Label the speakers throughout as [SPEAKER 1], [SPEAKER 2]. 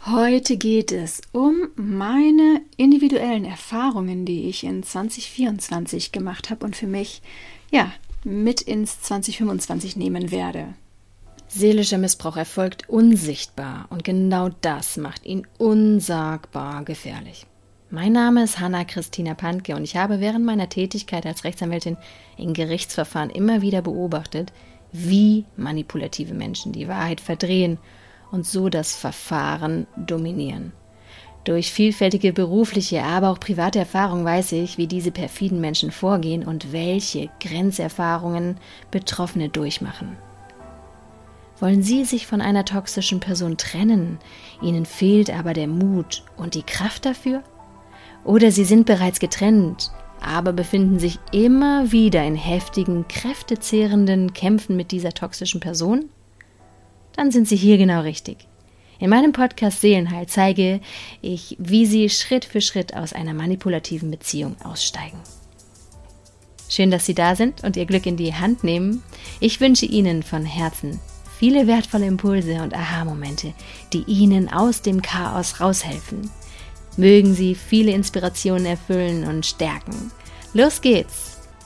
[SPEAKER 1] Heute geht es um meine individuellen Erfahrungen, die ich in 2024 gemacht habe und für mich mit ins 2025 nehmen werde. Seelischer Missbrauch erfolgt unsichtbar und genau das macht ihn unsagbar gefährlich. Mein Name ist Hanna-Christina Pantke und ich habe während meiner Tätigkeit als Rechtsanwältin in Gerichtsverfahren immer wieder beobachtet, wie manipulative Menschen die Wahrheit verdrehen und so das Verfahren dominieren. Durch vielfältige berufliche, aber auch private Erfahrung weiß ich, wie diese perfiden Menschen vorgehen und welche Grenzerfahrungen Betroffene durchmachen. Wollen Sie sich von einer toxischen Person trennen, Ihnen fehlt aber der Mut und die Kraft dafür? Oder Sie sind bereits getrennt, aber befinden sich immer wieder in heftigen, kräftezehrenden Kämpfen mit dieser toxischen Person? Dann sind Sie hier genau richtig. In meinem Podcast Seelenheil zeige ich, wie Sie Schritt für Schritt aus einer manipulativen Beziehung aussteigen. Schön, dass Sie da sind und Ihr Glück in die Hand nehmen. Ich wünsche Ihnen von Herzen viele wertvolle Impulse und Aha-Momente, die Ihnen aus dem Chaos raushelfen. Mögen Sie viele Inspirationen erfüllen und stärken. Los geht's!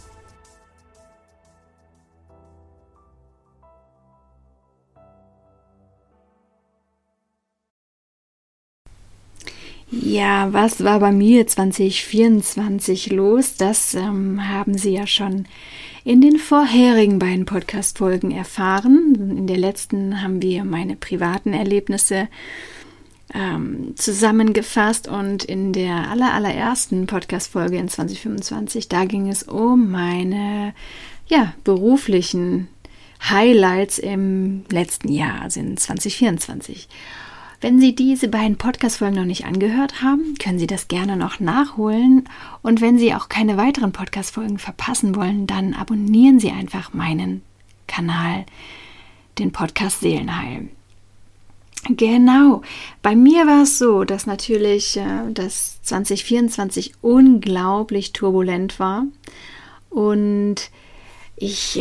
[SPEAKER 1] Ja, was war bei mir 2024 los? Das haben Sie ja schon in den vorherigen beiden Podcast-Folgen erfahren. In der letzten haben wir meine privaten Erlebnisse zusammengefasst und in der allerersten Podcast-Folge in 2025, da ging es um meine beruflichen Highlights im letzten Jahr, also in 2024. Wenn Sie diese beiden Podcast-Folgen noch nicht angehört haben, können Sie das gerne noch nachholen. Und wenn Sie auch keine weiteren Podcast-Folgen verpassen wollen, dann abonnieren Sie einfach meinen Kanal, den Podcast Seelenheil. Genau, bei mir war es so, dass natürlich das 2024 unglaublich turbulent war und ich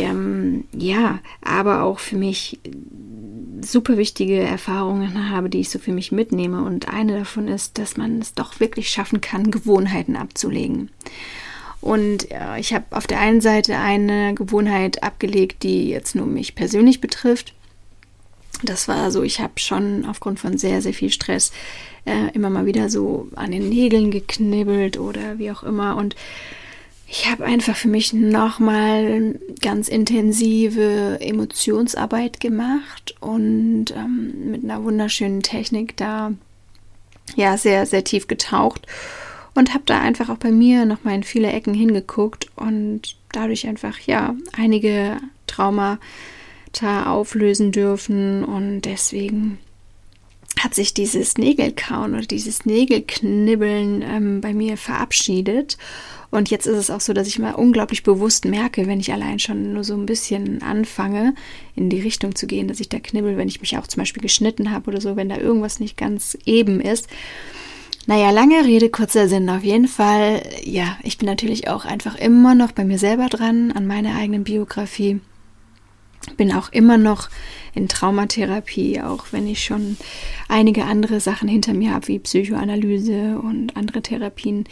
[SPEAKER 1] aber auch für mich super wichtige Erfahrungen habe, die ich so für mich mitnehme. Und eine davon ist, dass man es doch wirklich schaffen kann, Gewohnheiten abzulegen. Und ich habe auf der einen Seite eine Gewohnheit abgelegt, die jetzt nur mich persönlich betrifft. Das war so, ich habe schon aufgrund von sehr, sehr viel Stress immer mal wieder so an den Nägeln geknibbelt oder wie auch immer. Und ich habe einfach für mich nochmal ganz intensive Emotionsarbeit gemacht und mit einer wunderschönen Technik da sehr, sehr tief getaucht und habe da einfach auch bei mir nochmal in viele Ecken hingeguckt und dadurch einfach einige Traumata auflösen dürfen und deswegen hat sich dieses Nägelkauen oder dieses Nägelknibbeln bei mir verabschiedet. Und jetzt ist es auch so, dass ich mal unglaublich bewusst merke, wenn ich allein schon nur so ein bisschen anfange, in die Richtung zu gehen, dass ich da knibbel, wenn ich mich auch zum Beispiel geschnitten habe oder so, wenn da irgendwas nicht ganz eben ist. Naja, lange Rede, kurzer Sinn. Auf jeden Fall, ich bin natürlich auch einfach immer noch bei mir selber dran, an meiner eigenen Biografie. Bin auch immer noch in Traumatherapie, auch wenn ich schon einige andere Sachen hinter mir habe, wie Psychoanalyse und andere Therapien.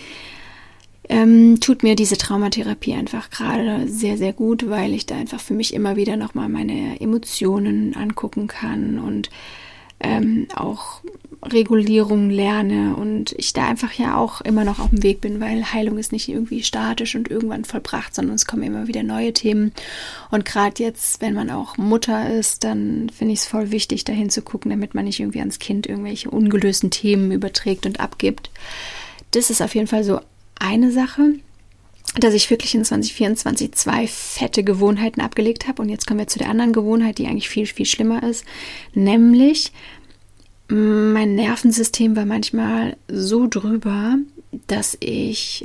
[SPEAKER 1] Tut mir diese Traumatherapie einfach gerade sehr, sehr gut, weil ich da einfach für mich immer wieder nochmal meine Emotionen angucken kann und auch Regulierung lerne und ich da einfach auch immer noch auf dem Weg bin, weil Heilung ist nicht irgendwie statisch und irgendwann vollbracht, sondern es kommen immer wieder neue Themen und gerade jetzt, wenn man auch Mutter ist, dann finde ich es voll wichtig, dahin zu gucken, damit man nicht irgendwie ans Kind irgendwelche ungelösten Themen überträgt und abgibt. Das ist auf jeden Fall so eine Sache, dass ich wirklich in 2024 2 fette Gewohnheiten abgelegt habe. Und jetzt kommen wir zu der anderen Gewohnheit, die eigentlich viel, viel schlimmer ist. Nämlich, mein Nervensystem war manchmal so drüber, dass ich,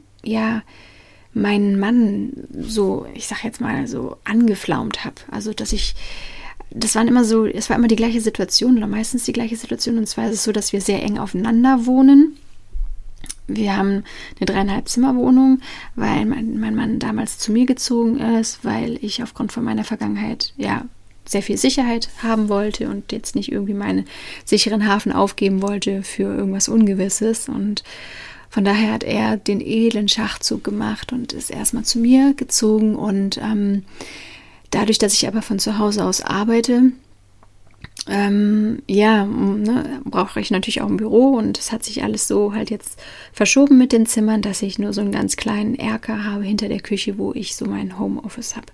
[SPEAKER 1] meinen Mann so, ich sag jetzt mal, so angeflaumt habe. Also, es war immer die gleiche Situation oder meistens die gleiche Situation. Und zwar ist es so, dass wir sehr eng aufeinander wohnen. Wir haben eine 3,5-Zimmer-Wohnung, weil mein Mann damals zu mir gezogen ist, weil ich aufgrund von meiner Vergangenheit sehr viel Sicherheit haben wollte und jetzt nicht irgendwie meinen sicheren Hafen aufgeben wollte für irgendwas Ungewisses. Und von daher hat er den edlen Schachzug gemacht und ist erstmal zu mir gezogen. Und dadurch, dass ich aber von zu Hause aus arbeite, brauche ich natürlich auch ein Büro, und es hat sich alles so halt jetzt verschoben mit den Zimmern, dass ich nur so einen ganz kleinen Erker habe hinter der Küche, wo ich so mein Homeoffice habe.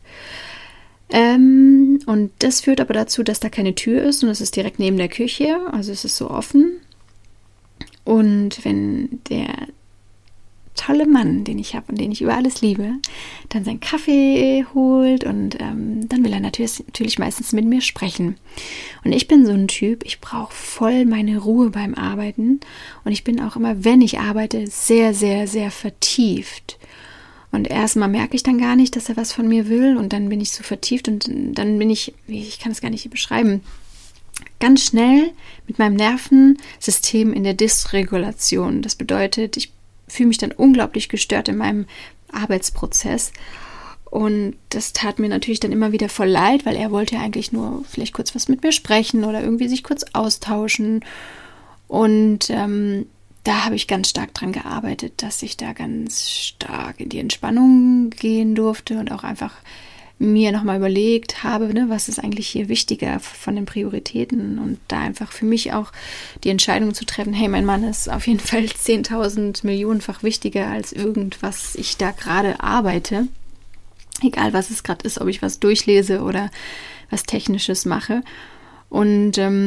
[SPEAKER 1] Und das führt aber dazu, dass da keine Tür ist und es ist direkt neben der Küche, also es ist so offen. Und wenn der tolle Mann, den ich habe und den ich über alles liebe, dann seinen Kaffee holt und dann will er natürlich meistens mit mir sprechen. Und ich bin so ein Typ, ich brauche voll meine Ruhe beim Arbeiten, und ich bin auch immer, wenn ich arbeite, sehr, sehr, sehr vertieft. Und erstmal merke ich dann gar nicht, dass er was von mir will, und dann bin ich so vertieft und dann bin ich kann es gar nicht beschreiben, ganz schnell mit meinem Nervensystem in der Dysregulation. Das bedeutet, ich fühle mich dann unglaublich gestört in meinem Arbeitsprozess, und das tat mir natürlich dann immer wieder voll leid, weil er wollte ja eigentlich nur vielleicht kurz was mit mir sprechen oder irgendwie sich kurz austauschen, und da habe ich ganz stark dran gearbeitet, dass ich da ganz stark in die Entspannung gehen durfte und auch einfach mir nochmal überlegt habe, was ist eigentlich hier wichtiger von den Prioritäten, und da einfach für mich auch die Entscheidung zu treffen, hey, mein Mann ist auf jeden Fall 10.000 Millionenfach wichtiger als irgendwas ich da gerade arbeite, egal was es gerade ist, ob ich was durchlese oder was Technisches mache. Und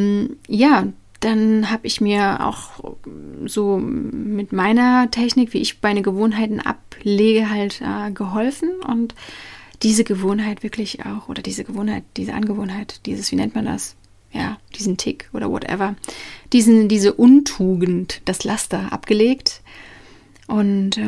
[SPEAKER 1] dann habe ich mir auch so mit meiner Technik, wie ich meine Gewohnheiten ablege, halt geholfen, und diese Gewohnheit wirklich auch, oder diese Angewohnheit, wie nennt man das? Ja, diesen Tick oder whatever, diese Untugend, das Laster abgelegt. Und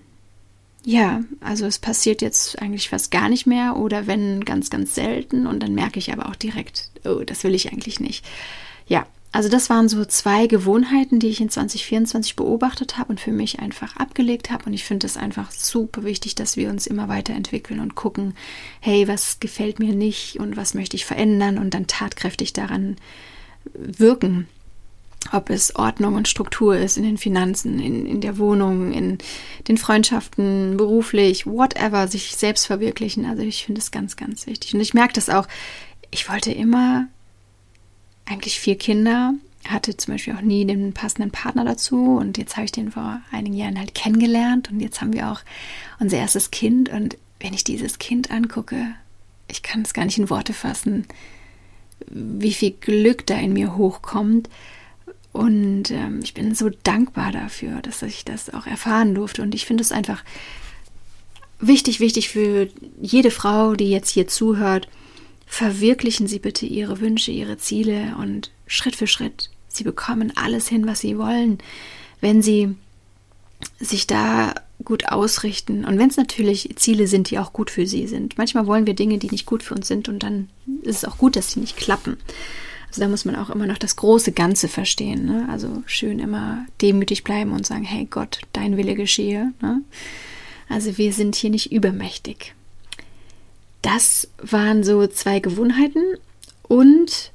[SPEAKER 1] also es passiert jetzt eigentlich fast gar nicht mehr, oder wenn, ganz, ganz selten, und dann merke ich aber auch direkt, oh, das will ich eigentlich nicht. Ja, also das waren so 2 Gewohnheiten, die ich in 2024 beobachtet habe und für mich einfach abgelegt habe. Und ich finde es einfach super wichtig, dass wir uns immer weiterentwickeln und gucken, hey, was gefällt mir nicht und was möchte ich verändern, und dann tatkräftig daran wirken. Ob es Ordnung und Struktur ist in den Finanzen, in der Wohnung, in den Freundschaften, beruflich, whatever, sich selbst verwirklichen. Also ich finde es ganz, ganz wichtig. Und ich merke das auch, ich wollte immer eigentlich 4 Kinder, hatte zum Beispiel auch nie den passenden Partner dazu, und jetzt habe ich den vor einigen Jahren halt kennengelernt, und jetzt haben wir auch unser erstes Kind, und wenn ich dieses Kind angucke, ich kann es gar nicht in Worte fassen, wie viel Glück da in mir hochkommt, und ich bin so dankbar dafür, dass ich das auch erfahren durfte, und ich finde es einfach wichtig für jede Frau, die jetzt hier zuhört: Verwirklichen Sie bitte Ihre Wünsche, Ihre Ziele, und Schritt für Schritt. Sie bekommen alles hin, was Sie wollen, wenn Sie sich da gut ausrichten. Und wenn es natürlich Ziele sind, die auch gut für Sie sind. Manchmal wollen wir Dinge, die nicht gut für uns sind, und dann ist es auch gut, dass sie nicht klappen. Also da muss man auch immer noch das große Ganze verstehen, ne? Also schön immer demütig bleiben und sagen, hey Gott, dein Wille geschehe, ne? Also wir sind hier nicht übermächtig. Das waren so 2 Gewohnheiten, und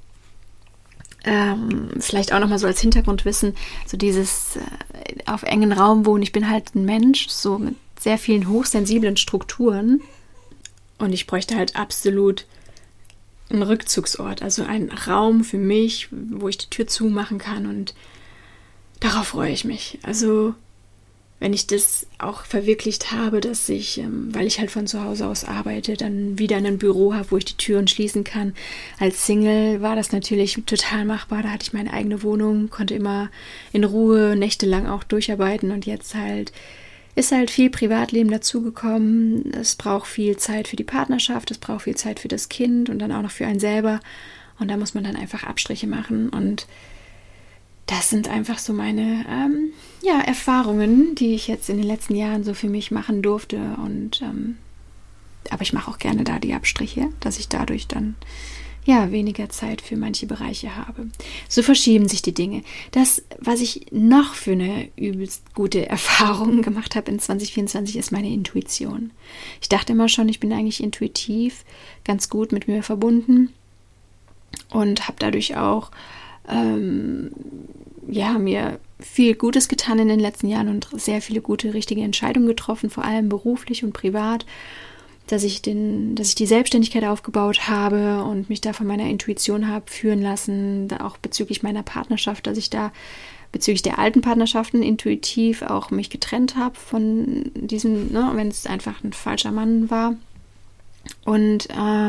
[SPEAKER 1] vielleicht auch nochmal so als Hintergrundwissen, so dieses auf engen Raum wohnen. Ich bin halt ein Mensch, so mit sehr vielen hochsensiblen Strukturen, und ich bräuchte halt absolut einen Rückzugsort, also einen Raum für mich, wo ich die Tür zumachen kann, und darauf freue ich mich. Also wenn ich das auch verwirklicht habe, dass ich, weil ich halt von zu Hause aus arbeite, dann wieder ein Büro habe, wo ich die Türen schließen kann. Als Single war das natürlich total machbar. Da hatte ich meine eigene Wohnung, konnte immer in Ruhe nächtelang auch durcharbeiten, und jetzt ist halt viel Privatleben dazugekommen. Es braucht viel Zeit für die Partnerschaft, es braucht viel Zeit für das Kind und dann auch noch für einen selber, und da muss man dann einfach Abstriche machen, und das sind einfach so meine Erfahrungen, die ich jetzt in den letzten Jahren so für mich machen durfte. Und aber ich mache auch gerne da die Abstriche, dass ich dadurch dann weniger Zeit für manche Bereiche habe. So verschieben sich die Dinge. Das, was ich noch für eine übelst gute Erfahrung gemacht habe in 2024, ist meine Intuition. Ich dachte immer schon, ich bin eigentlich intuitiv, ganz gut mit mir verbunden. und habe dadurch auch mir viel Gutes getan in den letzten Jahren und sehr viele gute, richtige Entscheidungen getroffen, vor allem beruflich und privat, dass ich die Selbstständigkeit aufgebaut habe und mich da von meiner Intuition habe führen lassen, auch bezüglich meiner Partnerschaft, dass ich da bezüglich der alten Partnerschaften intuitiv auch mich getrennt habe von diesem, wenn es einfach ein falscher Mann war. Und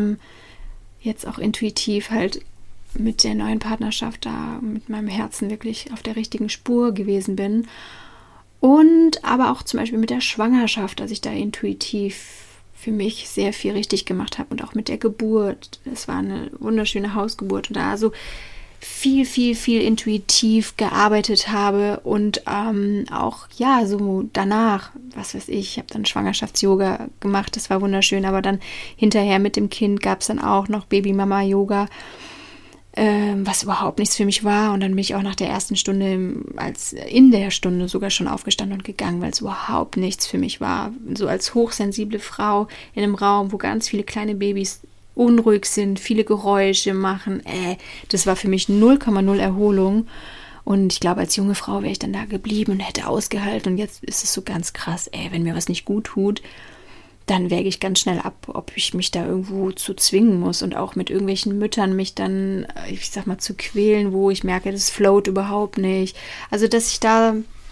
[SPEAKER 1] jetzt auch intuitiv halt mit der neuen Partnerschaft da mit meinem Herzen wirklich auf der richtigen Spur gewesen bin. Und aber auch zum Beispiel mit der Schwangerschaft, dass ich da intuitiv für mich sehr viel richtig gemacht habe und auch mit der Geburt. Es war eine wunderschöne Hausgeburt und da so viel intuitiv gearbeitet habe und auch, so danach, was weiß ich habe dann Schwangerschafts-Yoga gemacht, das war wunderschön, aber dann hinterher mit dem Kind gab es dann auch noch Baby-Mama-Yoga, was überhaupt nichts für mich war und dann bin ich auch nach der ersten Stunde, in der Stunde sogar schon aufgestanden und gegangen, weil es überhaupt nichts für mich war, so als hochsensible Frau in einem Raum, wo ganz viele kleine Babys unruhig sind, viele Geräusche machen, das war für mich 0,0 Erholung und ich glaube, als junge Frau wäre ich dann da geblieben und hätte ausgehalten und jetzt ist es so ganz krass, wenn mir was nicht gut tut, dann wäge ich ganz schnell ab, ob ich mich da irgendwo zu zwingen muss und auch mit irgendwelchen Müttern mich dann, ich sag mal, zu quälen, wo ich merke, das float überhaupt nicht. Also, dass ich da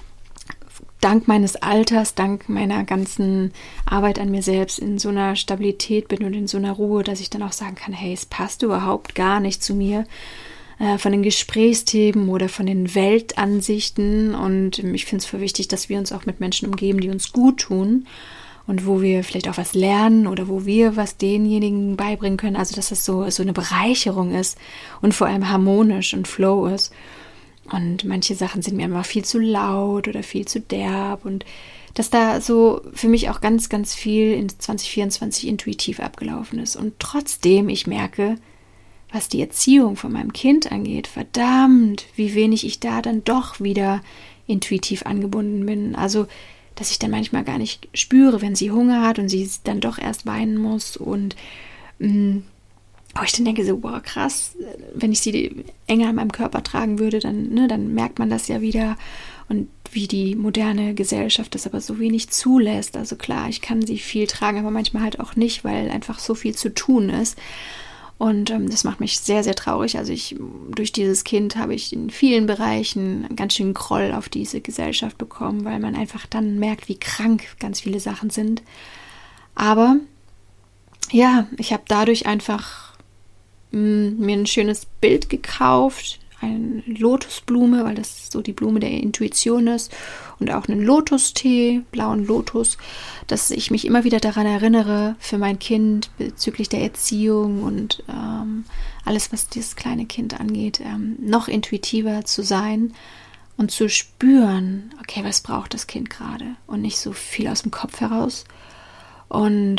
[SPEAKER 1] dank meines Alters, dank meiner ganzen Arbeit an mir selbst in so einer Stabilität bin und in so einer Ruhe, dass ich dann auch sagen kann, hey, es passt überhaupt gar nicht zu mir, von den Gesprächsthemen oder von den Weltansichten und ich finde es voll wichtig, dass wir uns auch mit Menschen umgeben, die uns gut tun und wo wir vielleicht auch was lernen oder wo wir was denjenigen beibringen können, also dass das so eine Bereicherung ist und vor allem harmonisch und Flow ist. Und manche Sachen sind mir immer viel zu laut oder viel zu derb und dass da so für mich auch ganz, ganz viel in 2024 intuitiv abgelaufen ist. Und trotzdem, ich merke, was die Erziehung von meinem Kind angeht, verdammt, wie wenig ich da dann doch wieder intuitiv angebunden bin. Also, dass ich dann manchmal gar nicht spüre, wenn sie Hunger hat und sie dann doch erst weinen muss und ich dann denke so, wow, krass, wenn ich sie enger an meinem Körper tragen würde, dann merkt man das ja wieder und wie die moderne Gesellschaft das aber so wenig zulässt. Also klar, ich kann sie viel tragen, aber manchmal halt auch nicht, weil einfach so viel zu tun ist. Und das macht mich sehr, sehr traurig. Also durch dieses Kind habe ich in vielen Bereichen einen ganz schön Groll auf diese Gesellschaft bekommen, weil man einfach dann merkt, wie krank ganz viele Sachen sind. Aber ja, ich habe dadurch einfach mir ein schönes Bild gekauft, eine Lotusblume, weil das so die Blume der Intuition ist und auch einen Lotustee, blauen Lotus, dass ich mich immer wieder daran erinnere für mein Kind bezüglich der Erziehung und alles, was dieses kleine Kind angeht, noch intuitiver zu sein und zu spüren, okay, was braucht das Kind gerade und nicht so viel aus dem Kopf heraus. Und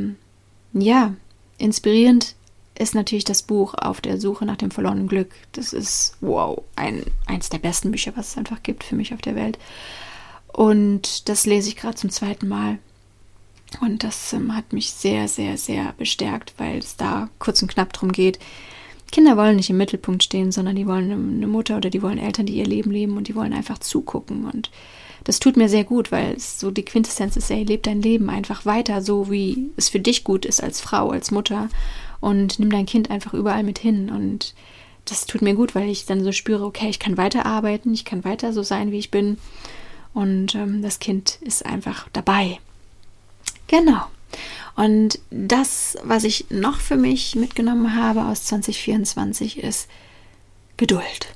[SPEAKER 1] inspirierend ist natürlich das Buch Auf der Suche nach dem verlorenen Glück. Das ist, eins der besten Bücher, was es einfach gibt für mich auf der Welt. Und das lese ich gerade zum 2. Mal. Und das hat mich sehr, sehr, sehr bestärkt, weil es da kurz und knapp drum geht. Kinder wollen nicht im Mittelpunkt stehen, sondern die wollen eine Mutter oder die wollen Eltern, die ihr Leben leben und die wollen einfach zugucken. Und das tut mir sehr gut, weil es so die Quintessenz ist, leb dein Leben einfach weiter, so wie es für dich gut ist als Frau, als Mutter. Und nimm dein Kind einfach überall mit hin. Und das tut mir gut, weil ich dann so spüre, okay, ich kann weiterarbeiten, ich kann weiter so sein, wie ich bin. Und das Kind ist einfach dabei. Genau. Und das, was ich noch für mich mitgenommen habe aus 2024, ist Geduld.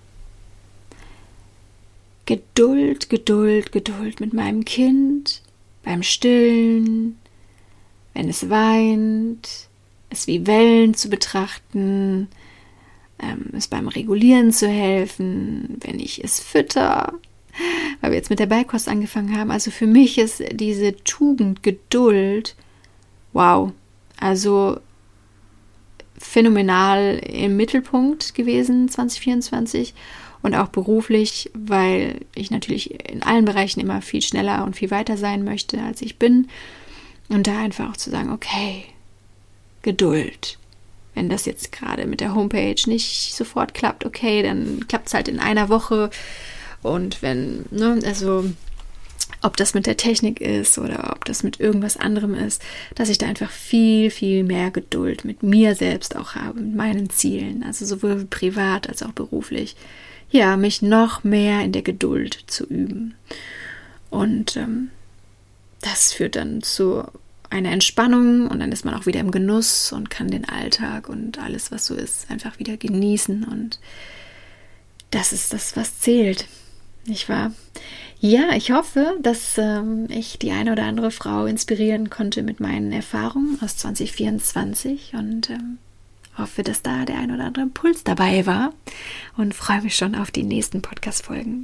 [SPEAKER 1] Geduld, Geduld, Geduld mit meinem Kind, beim Stillen, wenn es weint, es wie Wellen zu betrachten, es beim Regulieren zu helfen, wenn ich es fütter, weil wir jetzt mit der Beikost angefangen haben. Also für mich ist diese Tugend Geduld, wow, also phänomenal im Mittelpunkt gewesen 2024 und auch beruflich, weil ich natürlich in allen Bereichen immer viel schneller und viel weiter sein möchte, als ich bin. Und da einfach auch zu sagen, okay, Geduld. wenn das jetzt gerade mit der Homepage nicht sofort klappt, okay, dann klappt es halt in einer Woche. Und wenn, also ob das mit der Technik ist oder ob das mit irgendwas anderem ist, dass ich da einfach viel, viel mehr Geduld mit mir selbst auch habe, mit meinen Zielen, also sowohl privat als auch beruflich, ja, mich noch mehr in der Geduld zu üben. Und das führt dann zu einer Entspannung und dann ist man auch wieder im Genuss und kann den Alltag und alles, was so ist, einfach wieder genießen und das ist das, was zählt, nicht wahr? Ja, ich hoffe, dass ich die eine oder andere Frau inspirieren konnte mit meinen Erfahrungen aus 2024 und hoffe, dass da der ein oder andere Impuls dabei war und freue mich schon auf die nächsten Podcast-Folgen.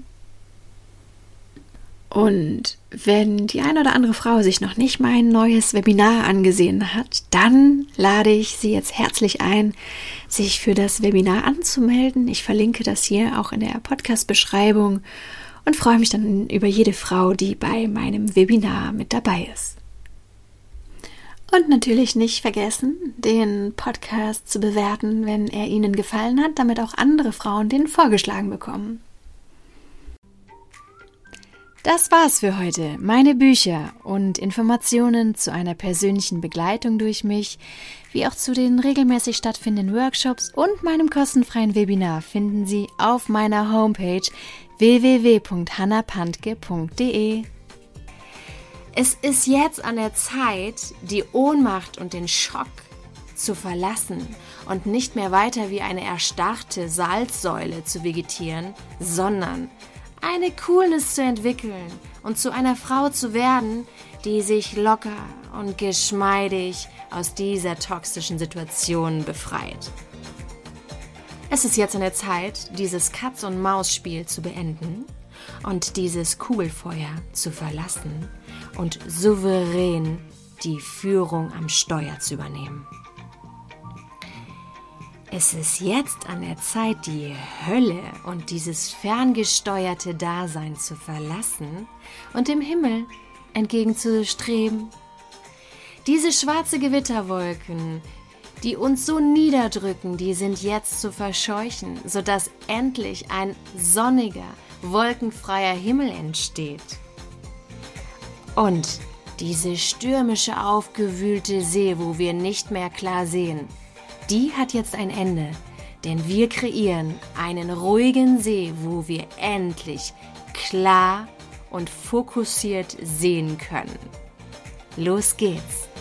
[SPEAKER 1] Und wenn die eine oder andere Frau sich noch nicht mein neues Webinar angesehen hat, dann lade ich sie jetzt herzlich ein, sich für das Webinar anzumelden. Ich verlinke das hier auch in der Podcast-Beschreibung und freue mich dann über jede Frau, die bei meinem Webinar mit dabei ist. Und natürlich nicht vergessen, den Podcast zu bewerten, wenn er Ihnen gefallen hat, damit auch andere Frauen den vorgeschlagen bekommen. Das war's für heute. Meine Bücher und Informationen zu einer persönlichen Begleitung durch mich, wie auch zu den regelmäßig stattfindenden Workshops und meinem kostenfreien Webinar finden Sie auf meiner Homepage www.hannapantke.de. Es ist jetzt an der Zeit, die Ohnmacht und den Schock zu verlassen und nicht mehr weiter wie eine erstarrte Salzsäule zu vegetieren, sondern eine Coolness zu entwickeln und zu einer Frau zu werden, die sich locker und geschmeidig aus dieser toxischen Situation befreit. Es ist jetzt an der Zeit, dieses Katz-und-Maus-Spiel zu beenden und dieses Kugelfeuer zu verlassen und souverän die Führung am Steuer zu übernehmen. Es ist jetzt an der Zeit, die Hölle und dieses ferngesteuerte Dasein zu verlassen und dem Himmel entgegenzustreben. Diese schwarze Gewitterwolken, die uns so niederdrücken, die sind jetzt zu verscheuchen, sodass endlich ein sonniger, wolkenfreier Himmel entsteht. Und diese stürmische, aufgewühlte See, wo wir nicht mehr klar sehen, die hat jetzt ein Ende, denn wir kreieren einen ruhigen See, wo wir endlich klar und fokussiert sehen können. Los geht's!